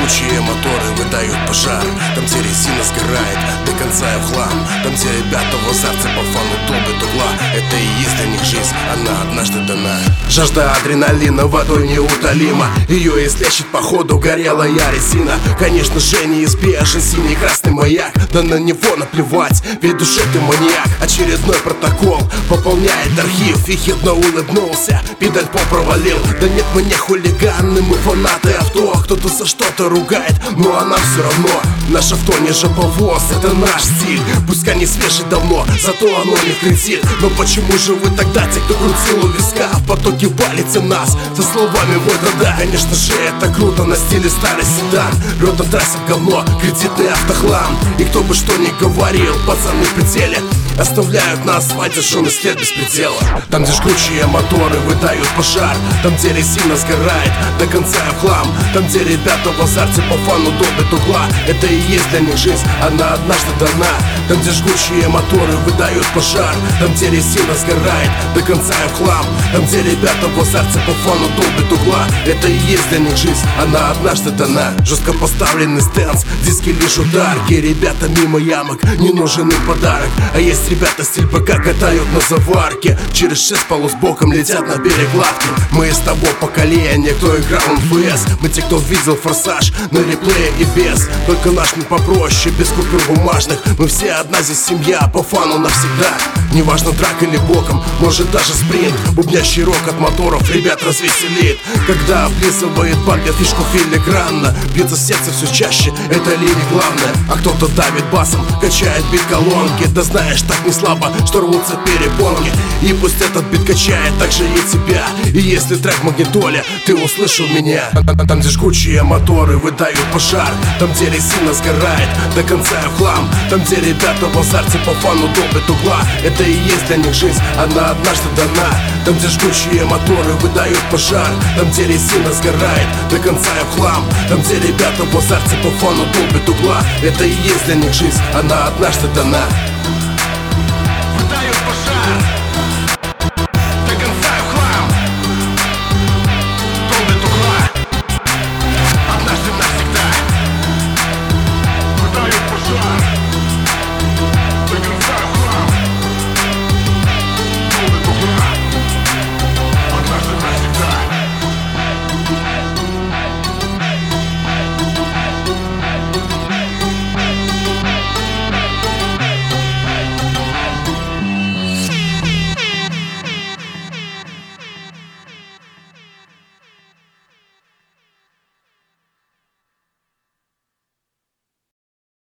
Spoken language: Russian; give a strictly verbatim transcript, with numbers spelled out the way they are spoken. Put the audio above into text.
жгучие моторы выдают пожар. Там, где резина сгорает до конца и в хлам. Там, где ребята в азарте по фану долбят угла. Это и есть для них жизнь, она однажды дана. Жажда адреналина водой неутолима. Ее излечит походу горелая резина. Конечно же неизбежен синий красный маяк. Да на него наплевать, ведь душе ты маньяк. Очередной протокол пополняет архив. И хитно улыбнулся, педаль попровалил. Да нет, мы не хулиганы, мы фанаты авто. Кто-то за что-то ругает, но а нам все равно. Наше авто не жоповоз, это наш стиль. Пускай не свежий давно, зато оно не критит. Но почему же вы тогда, те, кто крутил у виска, в потоке валите нас со словами вот да. Конечно же это круто, на стиле старый седан. Рот на трассе говно, кредитный автохлам. И кто бы что ни говорил, пацаны в пределе оставляют на асфальте шумный след без предела. Там, где жгучие моторы выдают пожар. Там, где резина сгорает до конца и в хлам. Там, где ребята в азарте по фану долбят угла. Это и есть для них жизнь, она однажды дана. Там, где жгучие моторы выдают пожар. Там, где резина сгорает до конца и в хлам. Там, где ребята в азарте по фану долбят угла. Это и есть для них жизнь, она однажды дана. Жестко поставленный стенс, диски лишь ударки. Ребята мимо ямок, не нужен им подарок. А есть ребята стиль ПК катают на заварке. Через шесть полос боком летят на берег лавки. Мы из того поколения, кто играл в эн эф эс. Мы те, кто видел форсаж на реплее и без. Только наш не попроще, без купюр бумажных. Мы все одна здесь семья, по фану навсегда. Неважно драк или боком, может даже спринт. Бубнящий рок от моторов ребят развеселит. Когда облизывает бампер фишку филигранно. Бьется сердце все чаще, это ли не главное. А кто-то давит басом, качает бит колонки. Да знаешь, так не слабо, что рвутся перепонки. И пусть этот бит качает так же и тебя. И если трек в магнитоле, ты услышал меня. Там, где жгучие моторы выдают пожар. Там, где резина сгорает до конца и в хлам. Там, где ребята в азарте по фану долбят угла. Это и есть для них жизнь, она однажды дана. Там, где жгучие моторы выдают пожар. Там, где резина сгорает до конца и в хлам. Там, где ребята в азарте по фану долбят угла. Это и есть для них жизнь, она однажды дана.